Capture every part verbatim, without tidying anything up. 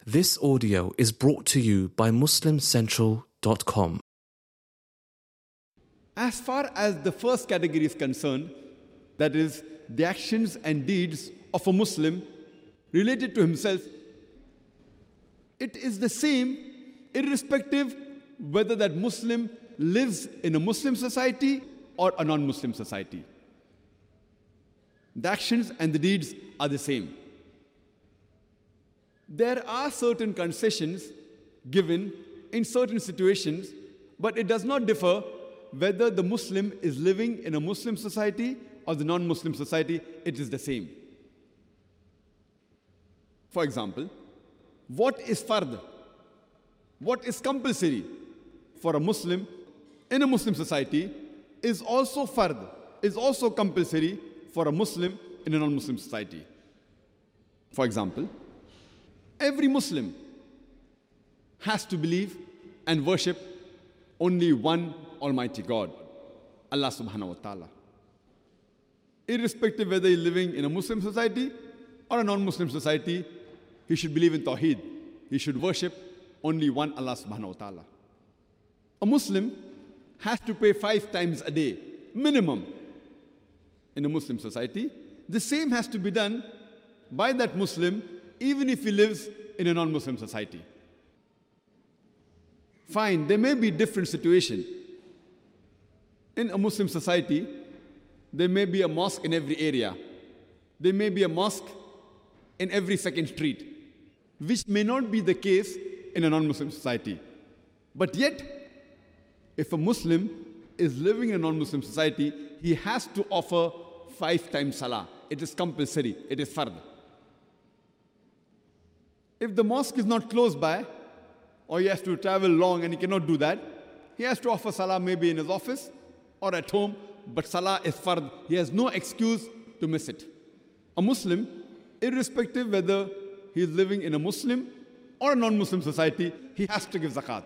This audio is brought to you by muslim central dot com. As far as the first category is concerned, that is, the actions and deeds of a Muslim related to himself, it is the same irrespective whether that Muslim lives in a Muslim society or a non-Muslim society. The actions and the deeds are the same. There are certain concessions given in certain situations, but it does not differ whether the Muslim is living in a Muslim society or the non-Muslim society. It is the same. For example, what is fard? What is compulsory for a Muslim in a Muslim society is also fard, is also compulsory for a Muslim in a non-Muslim society. For example, every Muslim has to believe and worship only one Almighty God, Allah subhanahu wa ta'ala. Irrespective whether he's living in a Muslim society or a non-Muslim society, he should believe in Tawheed. He should worship only one Allah subhanahu wa ta'ala. A Muslim has to pray five times a day, minimum, in a Muslim society. The same has to be done by that Muslim even if he lives in a non-Muslim society. Fine, there may be different situations. In a Muslim society, there may be a mosque in every area. There may be a mosque in every second street, which may not be the case in a non-Muslim society. But yet, if a Muslim is living in a non-Muslim society, he has to offer five times salah. It is compulsory, it is fard. If the mosque is not close by, or he has to travel long and he cannot do that, he has to offer salah maybe in his office or at home, but salah is fard. He has no excuse to miss it. A Muslim, irrespective whether he is living in a Muslim or a non-Muslim society, he has to give zakat,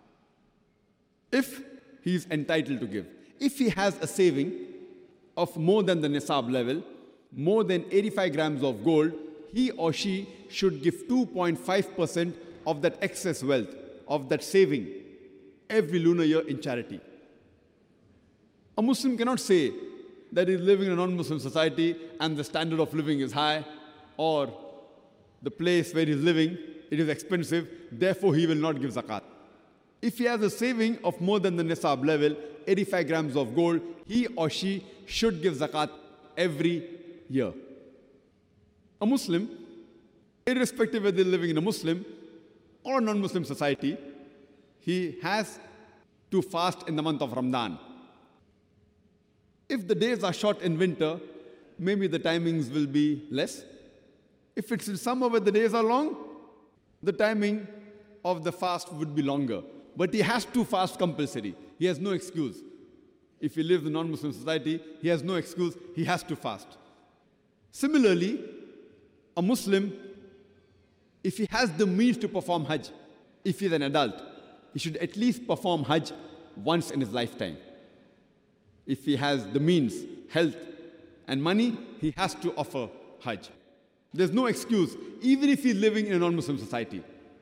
if he is entitled to give. If he has a saving of more than the nisab level, more than eighty-five grams of gold, he or she should give two point five percent of that excess wealth, of that saving, every lunar year in charity. A Muslim cannot say that he is living in a non-Muslim society and the standard of living is high, or the place where he is living, it is expensive, therefore he will not give zakat. If he has a saving of more than the nisab level, eighty-five grams of gold, he or she should give zakat every year. A Muslim, irrespective whether they're living in a Muslim or non-Muslim society, he has to fast in the month of Ramadan. If the days are short in winter, maybe the timings will be less. If it's in summer where the days are long, the timing of the fast would be longer. But he has to fast compulsory. He has no excuse. If he lives in a non-Muslim society, he has no excuse. He has to fast. Similarly, a Muslim, if he has the means to perform Hajj, if he's an adult, he should at least perform Hajj once in his lifetime. If he has the means, health, and money, he has to offer Hajj. There's no excuse, even if he's living in a non-Muslim society.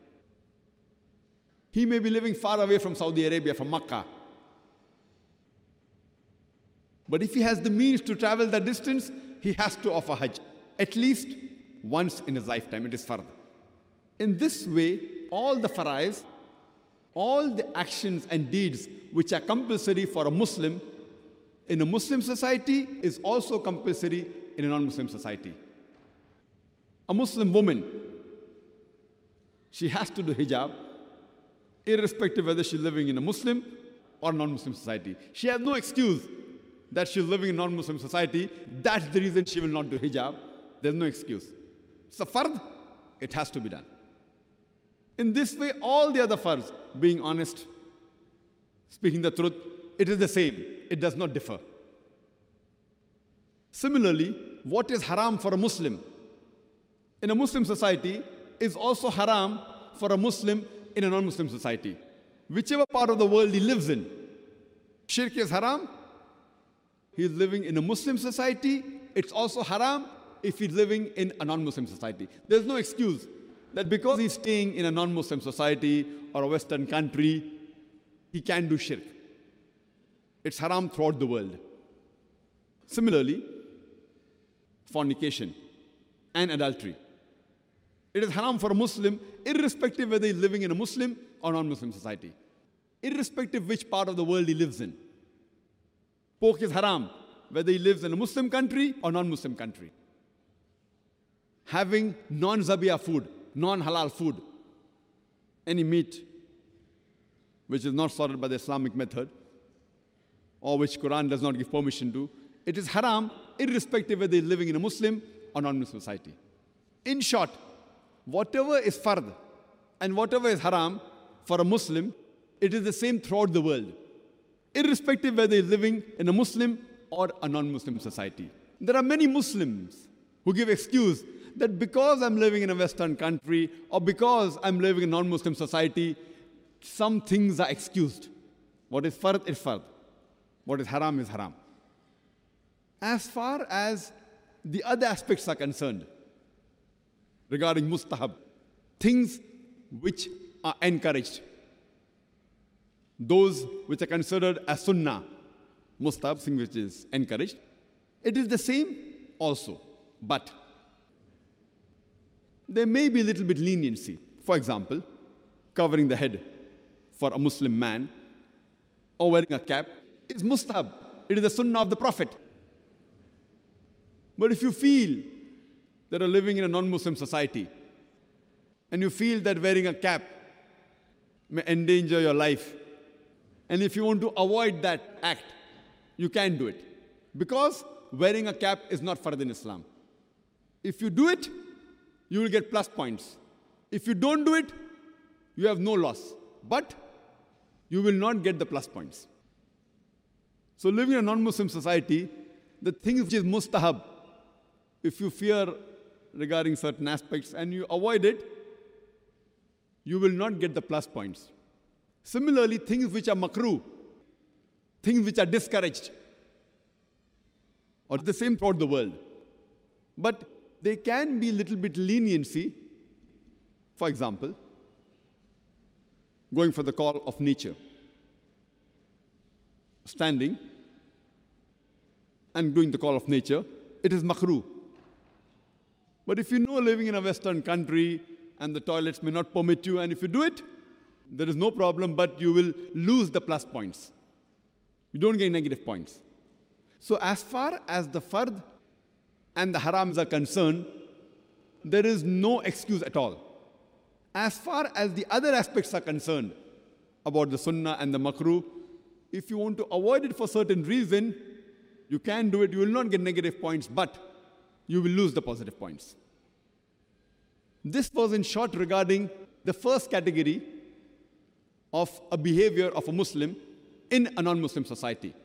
He may be living far away from Saudi Arabia, from Makkah. But if he has the means to travel that distance, he has to offer Hajj, at least once in his lifetime. It is fard. In this way, all the farais, all the actions and deeds which are compulsory for a Muslim in a Muslim society is also compulsory in a non-Muslim society. A Muslim woman, she has to do hijab, irrespective whether she's living in a Muslim or non-Muslim society. She has no excuse that she's living in a non-Muslim society. That's the reason she will not do hijab. There's no excuse. It's a fard, it has to be done. In this way, all the other fards, being honest, speaking the truth, it is the same. It does not differ. Similarly, what is haram for a Muslim in a Muslim society is also haram for a Muslim in a non-Muslim society. Whichever part of the world he lives in, shirk is haram. He is living in a Muslim society. It's also haram if he's living in a non-Muslim society. There's no excuse that because he's staying in a non-Muslim society or a Western country, he can do shirk. It's haram throughout the world. Similarly, fornication and adultery. It is haram for a Muslim, irrespective whether he's living in a Muslim or non-Muslim society, irrespective which part of the world he lives in. Pork is haram, whether he lives in a Muslim country or non-Muslim country. Having non-zabiyah food, non-halal food, any meat which is not slaughtered by the Islamic method, or which Quran does not give permission to, it is haram, irrespective whether he's living in a Muslim or non-Muslim society. In short, whatever is fard and whatever is haram for a Muslim, it is the same throughout the world, irrespective whether he's living in a Muslim or a non-Muslim society. There are many Muslims who give excuse that because I'm living in a Western country or because I'm living in a non-Muslim society, some things are excused. What is fard is fard. What is haram is haram. As far as the other aspects are concerned, regarding mustahab, things which are encouraged, those which are considered as sunnah, mustahab, thing which is encouraged, it is the same also. But there may be a little bit leniency. For example, covering the head for a Muslim man or wearing a cap is mustahab. It is the sunnah of the Prophet. But if you feel that you're living in a non-Muslim society and you feel that wearing a cap may endanger your life, and if you want to avoid that act, you can do it. Because wearing a cap is not fard in Islam. If you do it, you will get plus points. If you don't do it, you have no loss. But you will not get the plus points. So living in a non-Muslim society, the thing which is mustahab, if you fear regarding certain aspects and you avoid it, you will not get the plus points. Similarly, things which are makruh, things which are discouraged, are the same throughout the world. But there can be a little bit leniency. For example, going for the call of nature, standing and doing the call of nature, it is makruh. But if you know living in a Western country and the toilets may not permit you, and if you do it, there is no problem, but you will lose the plus points. You don't get negative points. So as far as the fard and the harams are concerned, there is no excuse at all. As far as the other aspects are concerned, about the sunnah and the makruh, if you want to avoid it for certain reason, you can do it. You will not get negative points, but you will lose the positive points. This was in short regarding the first category of a behavior of a Muslim in a non-Muslim society.